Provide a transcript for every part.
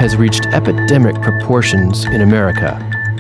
has reached epidemic proportions in America.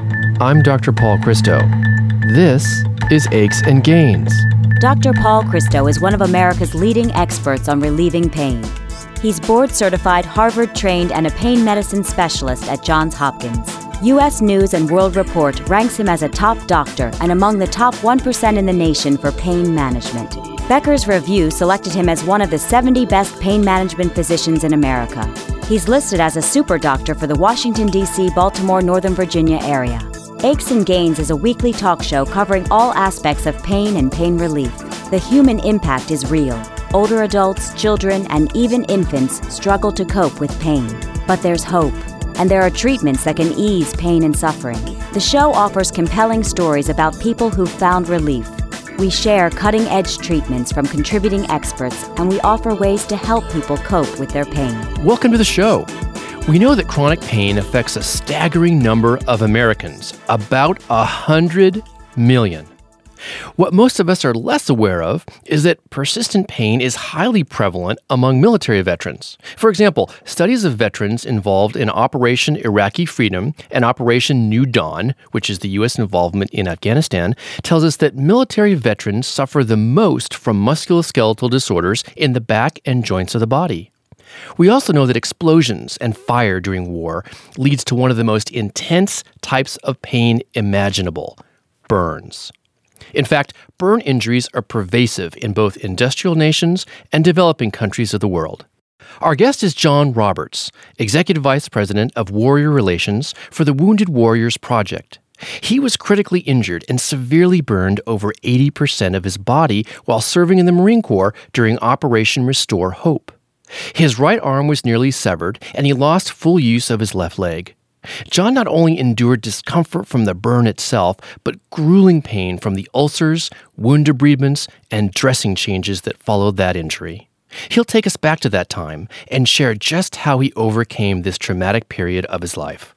I'm Dr. Paul Christo. This is Aches and Gains. Dr. Paul Christo is one of America's leading experts on relieving pain. He's board-certified, Harvard-trained, and a pain medicine specialist at Johns Hopkins. U.S. News & World Report ranks him as a top doctor and among the top 1% in the nation for pain management. Becker's Review selected him as one of the 70 best pain management physicians in America. He's listed as a super doctor for the Washington, D.C., Baltimore, Northern Virginia area. Aches and Gains is a weekly talk show covering all aspects of pain and pain relief. The human impact is real. Older adults, children, and even infants struggle to cope with pain. But there's hope, and there are treatments that can ease pain and suffering. The show offers compelling stories about people who've found relief. We share cutting-edge treatments from contributing experts, and we offer ways to help people cope with their pain. Welcome to the show. We know that chronic pain affects a staggering number of Americans, about 100 million. What most of us are less aware of is that persistent pain is highly prevalent among military veterans. For example, studies of veterans involved in Operation Iraqi Freedom and Operation New Dawn, which is the U.S. involvement in Afghanistan, tells us that military veterans suffer the most from musculoskeletal disorders in the back and joints of the body. We also know that explosions and fire during war leads to one of the most intense types of pain imaginable, burns. In fact, burn injuries are pervasive in both industrial nations and developing countries of the world. Our guest is John Roberts, Executive Vice President of Warrior Relations for the Wounded Warriors Project. He was critically injured and severely burned over 80% of his body while serving in the Marine Corps during Operation Restore Hope. His right arm was nearly severed, and he lost full use of his left leg. John not only endured discomfort from the burn itself, but grueling pain from the ulcers, wound debridements, and dressing changes that followed that injury. He'll take us back to that time and share just how he overcame this traumatic period of his life.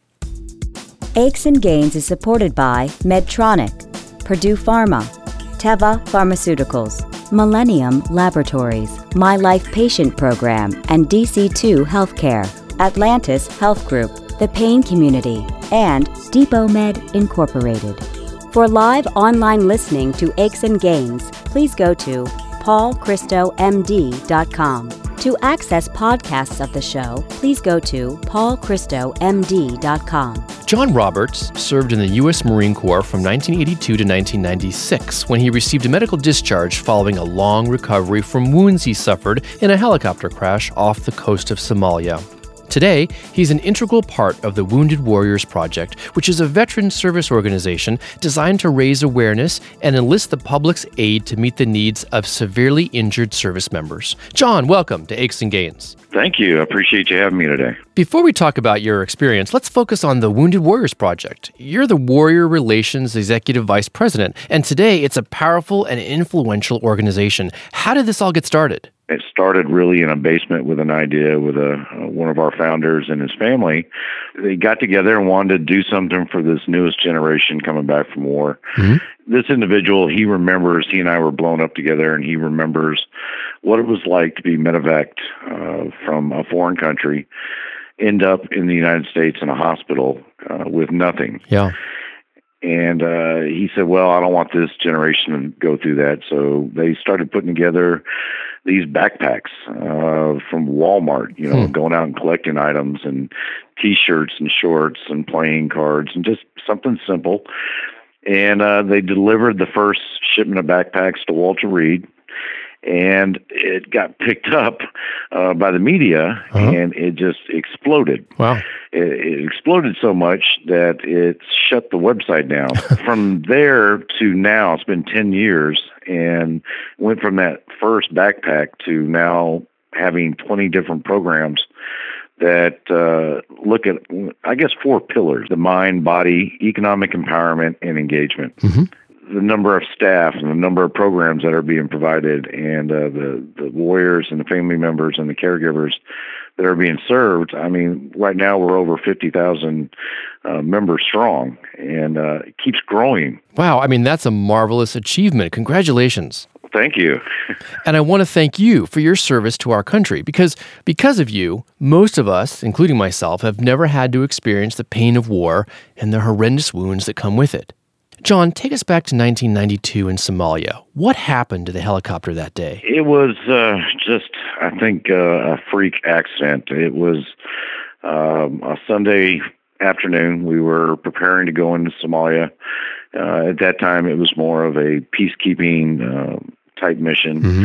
Aches and Gains is supported by Medtronic, Purdue Pharma, Teva Pharmaceuticals, Millennium Laboratories, My Life Patient Program, and DC2 Healthcare, Atlantis Health Group, The Pain Community, and Depot Med Incorporated. For live online listening to Aches and Gains, please go to paulchristomd.com. To access podcasts of the show, please go to paulchristomd.com. John Roberts served in the U.S. Marine Corps from 1982 to 1996 when he received a medical discharge following a long recovery from wounds he suffered in a helicopter crash off the coast of Somalia. Today, he's an integral part of the Wounded Warriors Project, which is a veteran service organization designed to raise awareness and enlist the public's aid to meet the needs of severely injured service members. John, welcome to Aches and Gains. Thank you. I appreciate you having me today. Before we talk about your experience, let's focus on the Wounded Warriors Project. You're the Warrior Relations Executive Vice President, and today it's a powerful and influential organization. How did this all get started? It started really in a basement with an idea with one of our founders and his family. They got together and wanted to do something for this newest generation coming back from war. Mm-hmm. This individual, he and I were blown up together, and he remembers what it was like to be medevaced from a foreign country, end up in the United States in a hospital with nothing. Yeah. And he said, well, I don't want this generation to go through that. So they started putting together these backpacks from Walmart, going out and collecting items and T-shirts and shorts and playing cards and just something simple. And they delivered the first shipment of backpacks to Walter Reed. And it got picked up by the media, and it just exploded. Wow. It exploded so much that it shut the website down. From there to now, it's been 10 years, and went from that first backpack to now having 20 different programs that look at, I guess, 4 pillars: the mind, body, economic empowerment, and engagement. Mm-hmm. The number of staff and the number of programs that are being provided, and the warriors and the family members and the caregivers that are being served. I mean, right now we're over 50,000 members strong, and it keeps growing. Wow. I mean, that's a marvelous achievement. Congratulations. Thank you. And I want to thank you for your service to our country because of you, most of us, including myself, have never had to experience the pain of war and the horrendous wounds that come with it. John, take us back to 1992 in Somalia. What happened to the helicopter that day? It was just, I think, a freak accident. It was a Sunday afternoon. We were preparing to go into Somalia. At that time, it was more of a peacekeeping type mission. Mm-hmm.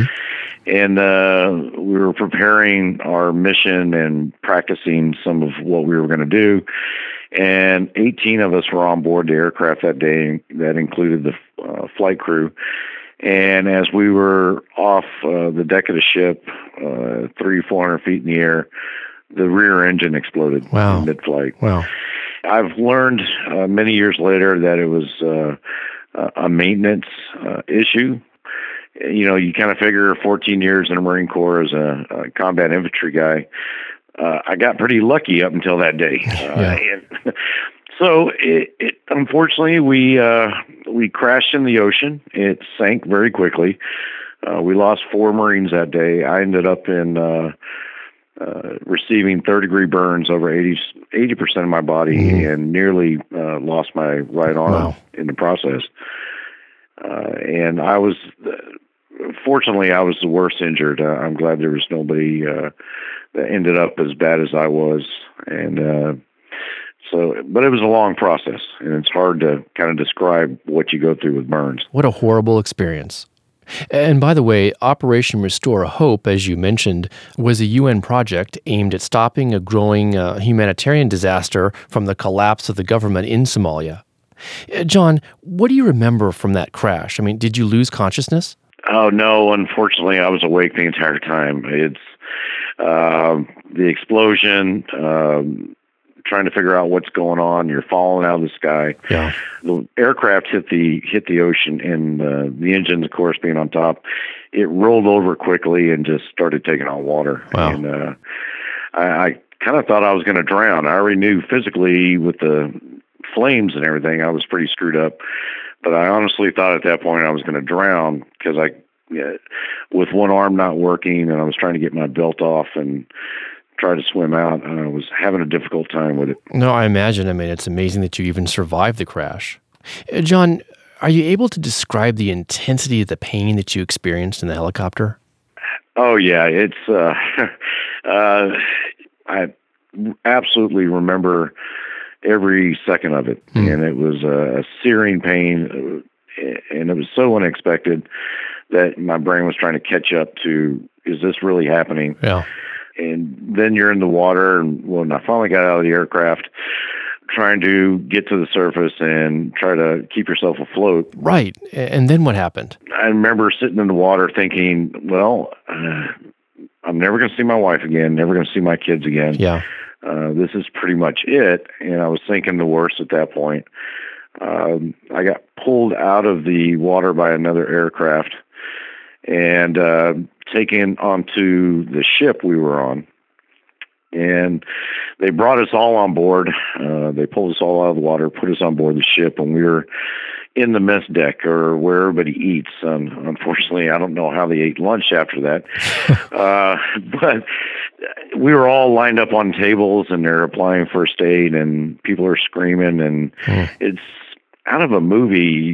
And we were preparing our mission and practicing some of what we were going to do. And 18 of us were on board the aircraft that day. That included the flight crew. And as we were off the deck of the ship, 300-400 feet in the air, the rear engine exploded in mid-flight. Wow. I've learned many years later that it was a maintenance issue. You know, you kind of figure 14 years in the Marine Corps as a combat infantry guy. I got pretty lucky up until that day. And so it unfortunately, we crashed in the ocean. It sank very quickly. We lost 4 Marines that day. I ended up in receiving third-degree burns over 80% of my body and nearly lost my right arm in the process. And I was, fortunately, I was the worst injured. I'm glad there was nobody that ended up as bad as I was. And but it was a long process, and it's hard to kind of describe what you go through with burns. What a horrible experience. And by the way, Operation Restore Hope, as you mentioned, was a UN project aimed at stopping a growing humanitarian disaster from the collapse of the government in Somalia. John, what do you remember from that crash? I mean, did you lose consciousness? Oh, no. Unfortunately, I was awake the entire time. It's the explosion, trying to figure out what's going on. You're falling out of the sky. Yeah. The aircraft hit the ocean, and the engines, of course, being on top, it rolled over quickly and just started taking on water. Wow. And I kind of thought I was going to drown. I already knew physically with the flames and everything, I was pretty screwed up. But I honestly thought at that point I was going to drown because with one arm not working, and I was trying to get my belt off and try to swim out. I was having a difficult time with it. No, I imagine. I mean, it's amazing that you even survived the crash. John, are you able to describe the intensity of the pain that you experienced in the helicopter? Oh, yeah. It's, I absolutely remember every second of it. And it was a searing pain, and it was so unexpected that my brain was trying to catch up to, is this really happening? Yeah. And then you're in the water, and when I finally got out of the aircraft, trying to get to the surface and try to keep yourself afloat. Right. And then what happened? I remember sitting in the water thinking, well, I'm never going to see my wife again, never going to see my kids again. Yeah. This is pretty much it. And I was thinking the worst at that point. I got pulled out of the water by another aircraft and taken onto the ship we were on. And they brought us all on board. They pulled us all out of the water, put us on board the ship, and we were in the mess deck, or where everybody eats. Unfortunately, I don't know how they ate lunch after that. But we were all lined up on tables, and they're applying first aid, and people are screaming, and it's out of a movie.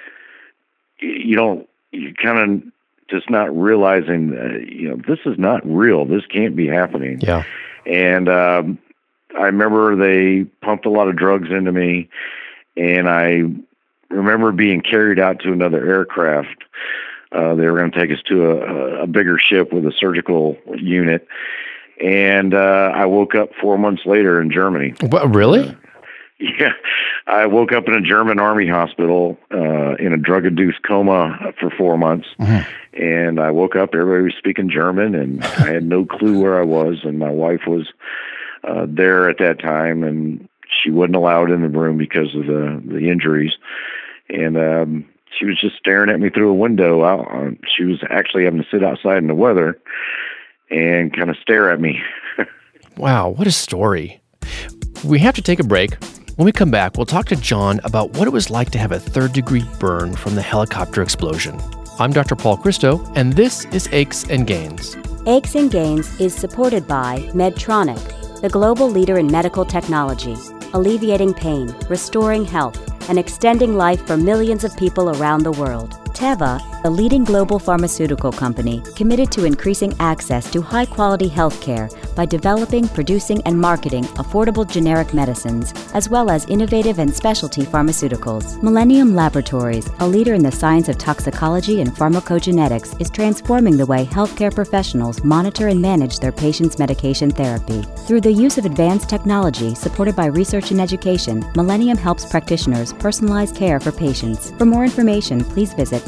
You kind of just not realizing, this is not real. This can't be happening. Yeah. And I remember they pumped a lot of drugs into me, and I remember being carried out to another aircraft. They were going to take us to a bigger ship with a surgical unit, and I woke up 4 months later in Germany. What, really? Yeah. I woke up in a German army hospital in a drug-induced coma for 4 months. Mm-hmm. And I woke up, everybody was speaking German, and I had no clue where I was. And my wife was there at that time, and she wasn't allowed in the room because of the injuries. And she was just staring at me through a window. She was actually having to sit outside in the weather and kind of stare at me. Wow, what a story. We have to take a break. When we come back, we'll talk to John about what it was like to have a third-degree burn from the helicopter explosion. I'm Dr. Paul Christo, and this is Aches and Gains. Aches and Gains is supported by Medtronic, the global leader in medical technology, alleviating pain, restoring health, and extending life for millions of people around the world. Teva, a leading global pharmaceutical company committed to increasing access to high-quality healthcare by developing, producing, and marketing affordable generic medicines, as well as innovative and specialty pharmaceuticals. Millennium Laboratories, a leader in the science of toxicology and pharmacogenetics, is transforming the way healthcare professionals monitor and manage their patients' medication therapy. Through the use of advanced technology supported by research and education, Millennium helps practitioners personalize care for patients. For more information, please visit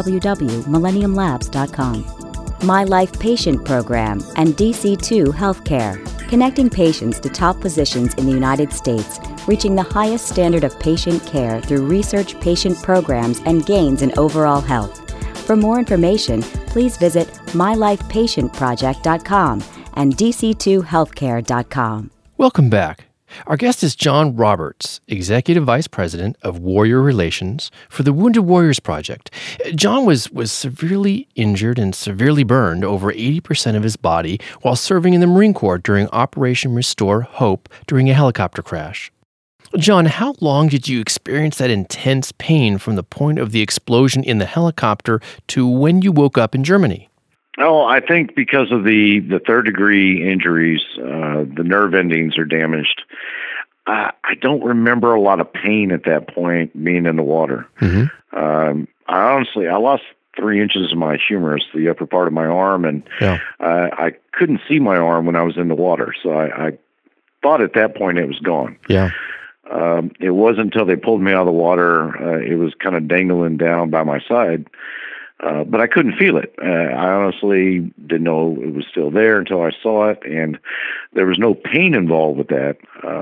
www.millenniumlabs.com. My Life Patient Program and DC2 Healthcare, connecting patients to top physicians in the United States, reaching the highest standard of patient care through research, patient programs, and gains in overall health. For more information, please visit mylifepatientproject.com and dc2healthcare.com. Welcome back. Our guest is John Roberts, Executive Vice President of Warrior Relations for the Wounded Warriors Project. John was severely injured and severely burned over 80% of his body while serving in the Marine Corps during Operation Restore Hope during a helicopter crash. John, how long did you experience that intense pain from the point of the explosion in the helicopter to when you woke up in Germany? Oh, I think because of the third-degree injuries, the nerve endings are damaged. I don't remember a lot of pain at that point being in the water. Mm-hmm. I lost 3 inches of my humerus, the upper part of my arm, and I couldn't see my arm when I was in the water. So I thought at that point it was gone. Yeah. It wasn't until they pulled me out of the water, it was kind of dangling down by my side. But I couldn't feel it. I honestly didn't know it was still there until I saw it, and there was no pain involved with that.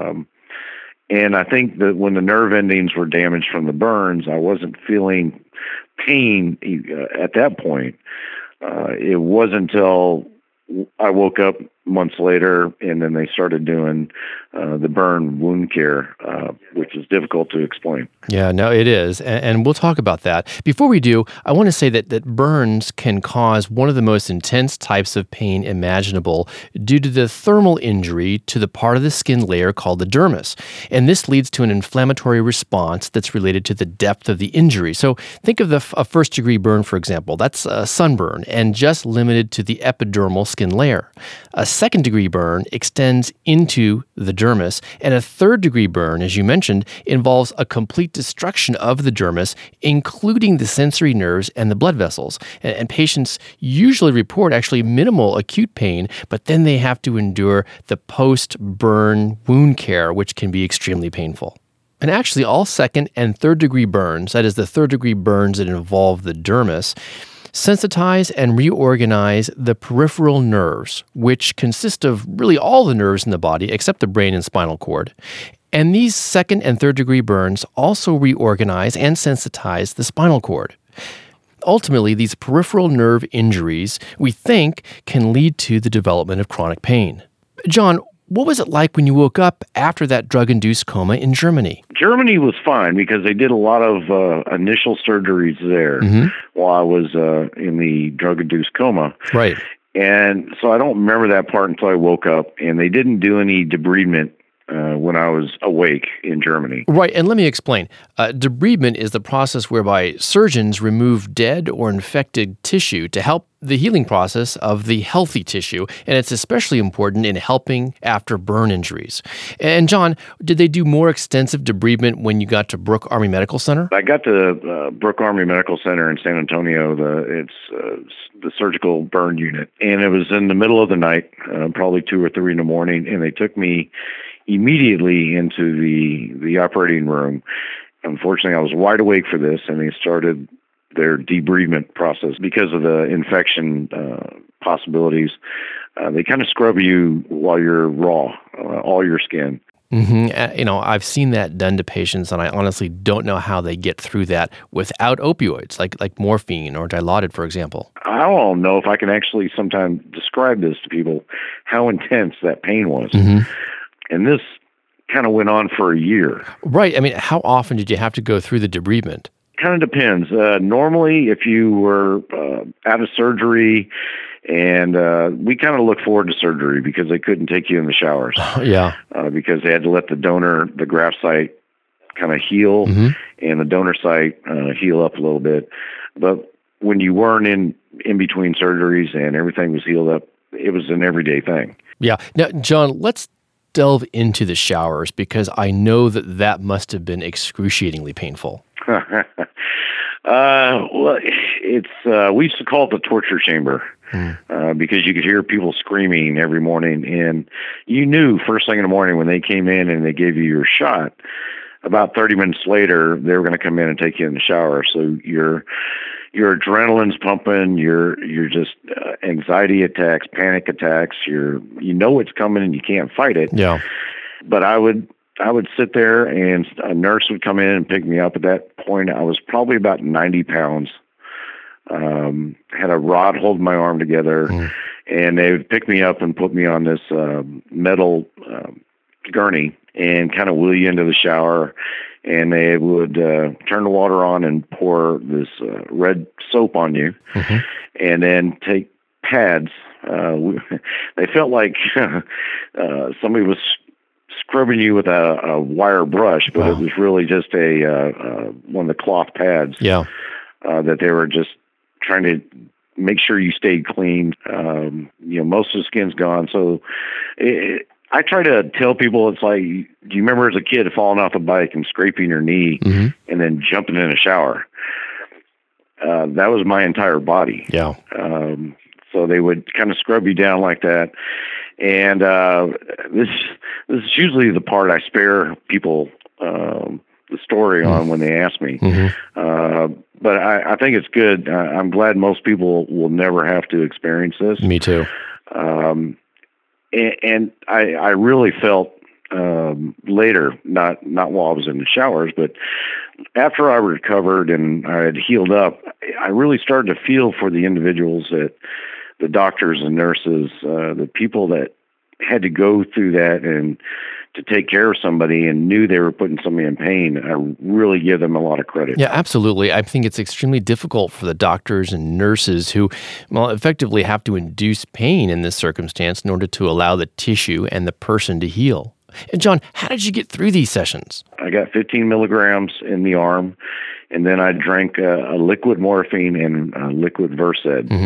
And I think that when the nerve endings were damaged from the burns, I wasn't feeling pain at that point. It wasn't until I woke up months later, and then they started doing the burn wound care, which is difficult to explain. Yeah, no, it is. And we'll talk about that. Before we do, I want to say that burns can cause one of the most intense types of pain imaginable due to the thermal injury to the part of the skin layer called the dermis. And this leads to an inflammatory response that's related to the depth of the injury. So think of a first-degree burn, for example. That's a sunburn and just limited to the epidermal skin layer. A second-degree burn extends into the dermis, and a third-degree burn, as you mentioned, involves a complete destruction of the dermis, including the sensory nerves and the blood vessels. And patients usually report actually minimal acute pain, but then they have to endure the post-burn wound care, which can be extremely painful. And actually, all second and third-degree burns, that is the third-degree burns that involve the dermis, sensitize and reorganize the peripheral nerves, which consist of really all the nerves in the body except the brain and spinal cord. And these second and third degree burns also reorganize and sensitize the spinal cord. Ultimately, these peripheral nerve injuries, we think, can lead to the development of chronic pain. John, what was it like when you woke up after that drug-induced coma in Germany? Germany was fine because they did a lot of initial surgeries there while I was in the drug-induced coma. Right. And so I don't remember that part until I woke up, and they didn't do any debridement when I was awake in Germany. Right, and let me explain. Debridement is the process whereby surgeons remove dead or infected tissue to help the healing process of the healthy tissue, and it's especially important in helping after burn injuries. And John, did they do more extensive debridement when you got to Brooke Army Medical Center? I got to Brooke Army Medical Center in San Antonio. It's the surgical burn unit, and it was in the middle of the night, probably 2 or 3 in the morning, and they took me immediately into the operating room. Unfortunately, I was wide awake for this, and they started their debridement process because of the infection possibilities. They kind of scrub you while you're raw, all your skin. Mm-hmm. I've seen that done to patients, and I honestly don't know how they get through that without opioids, like morphine or Dilaudid, for example. I don't know if I can actually sometimes describe this to people, how intense that pain was. And this kind of went on for a year. Right. I mean, how often did you have to go through the debridement? kind of depends. Normally, if you were out of surgery, and we kind of look forward to surgery because they couldn't take you in the showers. Yeah. Because they had to let the graft site kind of heal, and the donor site heal up a little bit. But when you weren't in between surgeries and everything was healed up, it was an everyday thing. Yeah. Now, John, let's delve into the showers because I know that must have been excruciatingly painful. Well, it's we used to call it the torture chamber because you could hear people screaming every morning, and you knew first thing in the morning when they came in and they gave you your shot. About 30 minutes later, they were going to come in and take you in the shower. So your adrenaline's pumping. You're just anxiety attacks, panic attacks. You know it's coming and you can't fight it. Yeah. But I would sit there and a nurse would come in and pick me up. At that point, I was probably about 90 pounds. Had a rod holding my arm together, and they would pick me up and put me on this metal gurney and kind of wheel you into the shower. And they would turn the water on and pour this red soap on you, and then take pads. They felt like somebody was scrubbing you with a wire brush, but it was really just one of the cloth pads. Yeah. That they were just trying to make sure you stayed clean. Most of the skin's gone. So I try to tell people, it's like, do you remember as a kid falling off a bike and scraping your knee and then jumping in a shower? That was my entire body. Yeah. So they would kind of scrub you down like that. And this is usually the part I spare people the story on when they ask me. But I think it's good. I'm glad most people will never have to experience this. Me too. And I really felt later, not while I was in the showers, but after I recovered and I had healed up, I really started to feel for the individuals that the doctors and nurses, the people that had to go through that and to take care of somebody and knew they were putting somebody in pain. I really give them a lot of credit. Yeah, absolutely. I think it's extremely difficult for the doctors and nurses who, effectively have to induce pain in this circumstance in order to allow the tissue and the person to heal. And John, how did you get through these sessions? I got 15 milligrams in the arm, and then I drank a liquid morphine and a liquid Versed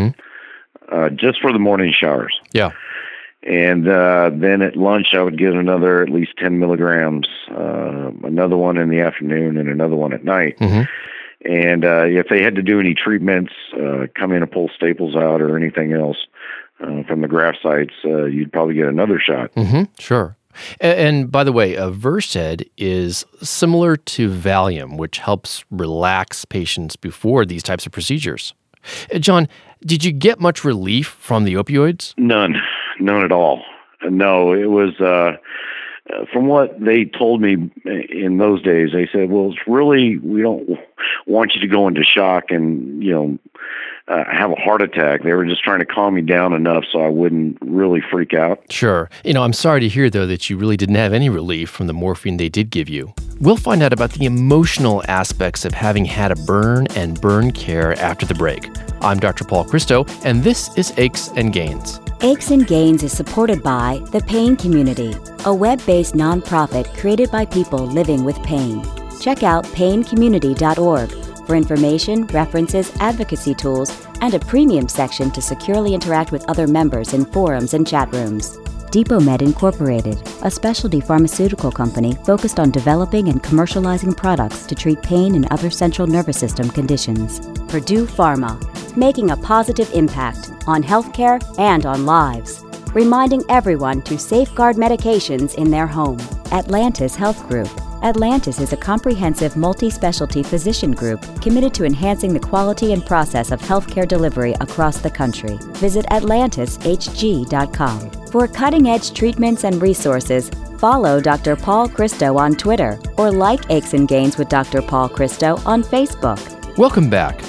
just for the morning showers. Yeah. And then at lunch, I would get another at least 10 milligrams, another one in the afternoon and another one at night. And if they had to do any treatments, come in and pull staples out or anything else from the graft sites, you'd probably get another shot. Sure. And by the way, Versed is similar to Valium, which helps relax patients before these types of procedures. John, did you get much relief from the opioids? None at all. No, it was, from what they told me in those days, they said, well, it's really, we don't want you to go into shock and, have a heart attack. They were just trying to calm me down enough so I wouldn't really freak out. Sure. I'm sorry to hear, though, that you really didn't have any relief from the morphine they did give you. We'll find out about the emotional aspects of having had a burn and burn care after the break. I'm Dr. Paul Christo, and this is Aches and Gains. Aches and Gains is supported by The Pain Community, a web-based nonprofit created by people living with pain. Check out paincommunity.org for information, references, advocacy tools, and a premium section to securely interact with other members in forums and chat rooms. DepotMed Incorporated, a specialty pharmaceutical company focused on developing and commercializing products to treat pain and other central nervous system conditions. Purdue Pharma, making a positive impact on healthcare and on lives, reminding everyone to safeguard medications in their home. Atlantis Health Group. Atlantis is a comprehensive multi-specialty physician group committed to enhancing the quality and process of healthcare delivery across the country. Visit AtlantisHG.com. For cutting-edge treatments and resources, follow Dr. Paul Christo on Twitter or like Aches and Gains with Dr. Paul Christo on Facebook. Welcome back.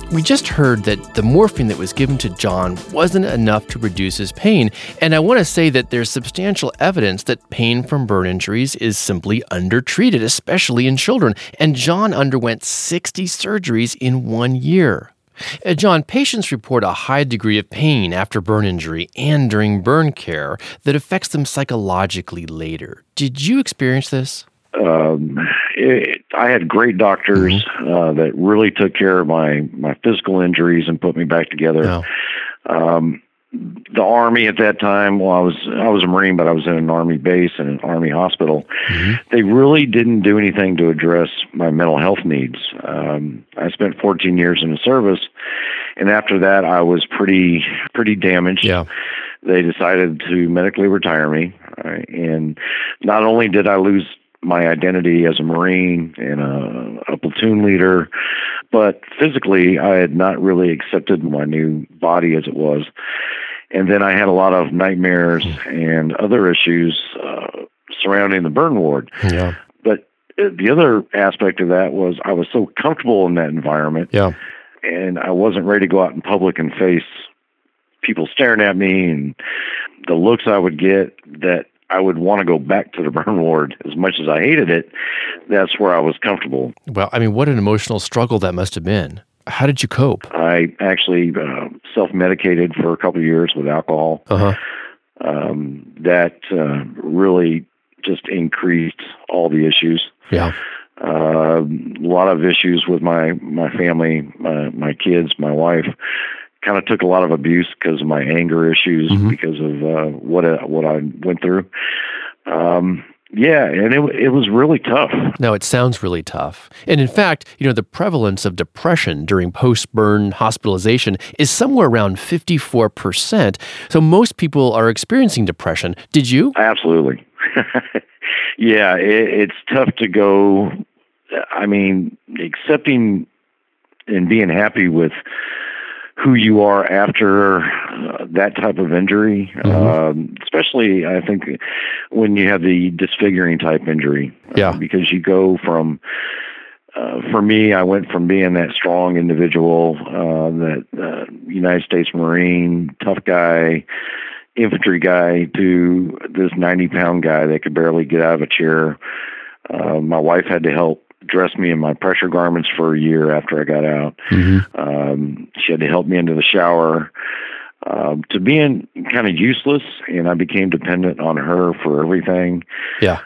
We just heard that the morphine that was given to John wasn't enough to reduce his pain, and I want to say that there's substantial evidence that pain from burn injuries is simply undertreated, especially in children, and John underwent 60 surgeries in 1 year. John, patients report a high degree of pain after burn injury and during burn care that affects them psychologically later. Did you experience this? I had great doctors that really took care of my physical injuries and put me back together. Oh. The Army at that time, well, I was a Marine, but I was in an Army base and an Army hospital. Mm-hmm. They really didn't do anything to address my mental health needs. I spent 14 years in the service, and after that, I was pretty damaged. Yeah. They decided to medically retire me, and not only did I lose my identity as a Marine and a platoon leader, but physically I had not really accepted my new body as it was. And then I had a lot of nightmares and other issues surrounding the burn ward. Yeah. But the other aspect of that was I was so comfortable in that environment. Yeah. And I wasn't ready to go out in public and face people staring at me and the looks I would get, that I would want to go back to the burn ward. As much as I hated it, that's where I was comfortable. Well, I mean, what an emotional struggle that must have been. How did you cope? I actually self-medicated for a couple of years with alcohol. That really just increased all the issues. Yeah. A lot of issues with my family, my kids, my wife. Kind of took a lot of abuse because of my anger issues, because of what I went through. Yeah, and it was really tough. No, it sounds really tough. And in fact, the prevalence of depression during post-burn hospitalization is somewhere around 54%. So most people are experiencing depression. Did you? Absolutely. Yeah, it's tough to go, accepting and being happy with who you are after that type of injury, especially I think when you have the disfiguring type injury, because you go from, for me, I went from being that strong individual, that United States Marine, tough guy, infantry guy, to this 90-pound guy that could barely get out of a chair. My wife had to help dress me in my pressure garments for a year after I got out. She had to help me into the shower, to being kind of useless, and I became dependent on her for everything. Yeah.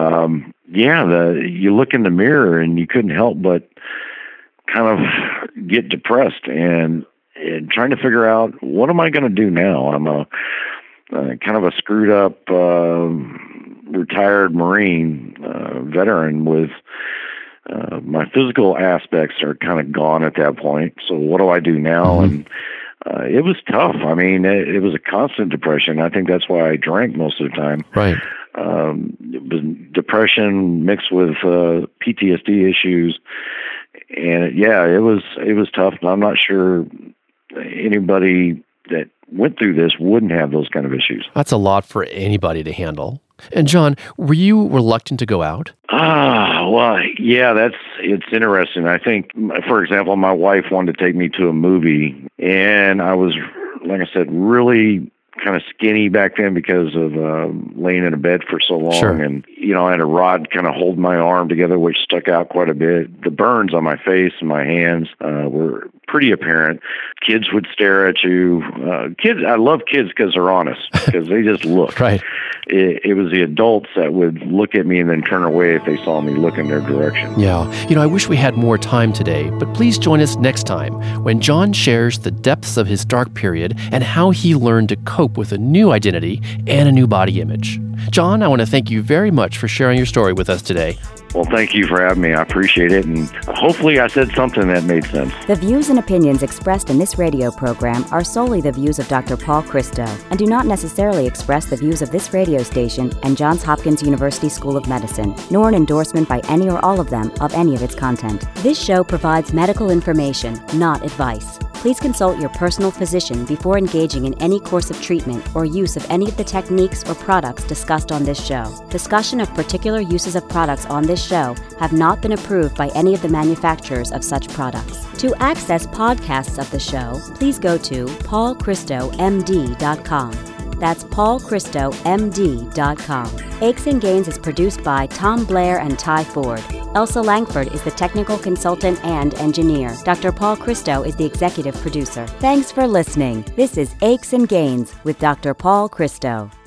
You look in the mirror and you couldn't help but kind of get depressed and trying to figure out, what am I going to do now? I'm a kind of a screwed up retired Marine veteran with my physical aspects are kind of gone at that point. So what do I do now? And it was tough. It was a constant depression. I think that's why I drank most of the time. Right. It was depression mixed with PTSD issues. And it was tough. I'm not sure anybody that went through this wouldn't have those kind of issues. That's a lot for anybody to handle. And John, were you reluctant to go out? Well, yeah, it's interesting. I think, for example, my wife wanted to take me to a movie, and I was, like I said, really kind of skinny back then because of laying in a bed for so long. Sure. And, I had a rod kind of holding my arm together, which stuck out quite a bit. The burns on my face and my hands were pretty apparent. Kids would stare at you. I love kids because they're honest, because they just look. Right. It was the adults that would look at me and then turn away if they saw me look in their direction. Yeah. I wish we had more time today, but please join us next time when John shares the depths of his dark period and how he learned to cope with a new identity and a new body image. John, I want to thank you very much for sharing your story with us today. Well, thank you for having me. I appreciate it. And hopefully I said something that made sense. The views and opinions expressed in this radio program are solely the views of Dr. Paul Christo and do not necessarily express the views of this radio station and Johns Hopkins University School of Medicine, nor an endorsement by any or all of them of any of its content. This show provides medical information, not advice. please consult your personal physician before engaging in any course of treatment or use of any of the techniques or products discussed on this show. Discussion of particular uses of products on this show have not been approved by any of the manufacturers of such products. To access podcasts of the show, please go to paulchristomd.com. That's paulchristomd.com. Aches and Gains is produced by Tom Blair and Ty Ford. Elsa Langford is the technical consultant and engineer. Dr. Paul Christo is the executive producer. Thanks for listening. This is Aches and Gains with Dr. Paul Christo.